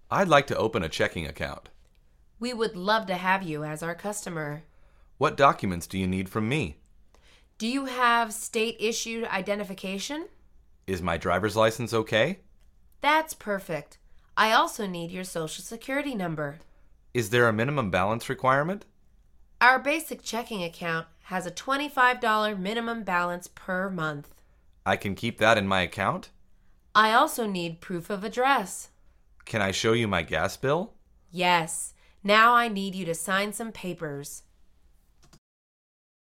I'd like to open a checking account. We would love to have you as our customer. What documents do you need from me? Do you have state-issued identification? Is my driver's license okay? That's perfect. I also need your social security number. Is there a minimum balance requirement? Our basic checking account has a $25 minimum balance per month. I can keep that in my account? I also need proof of address. Can I show you my gas bill? Yes. Now I need you to sign some papers.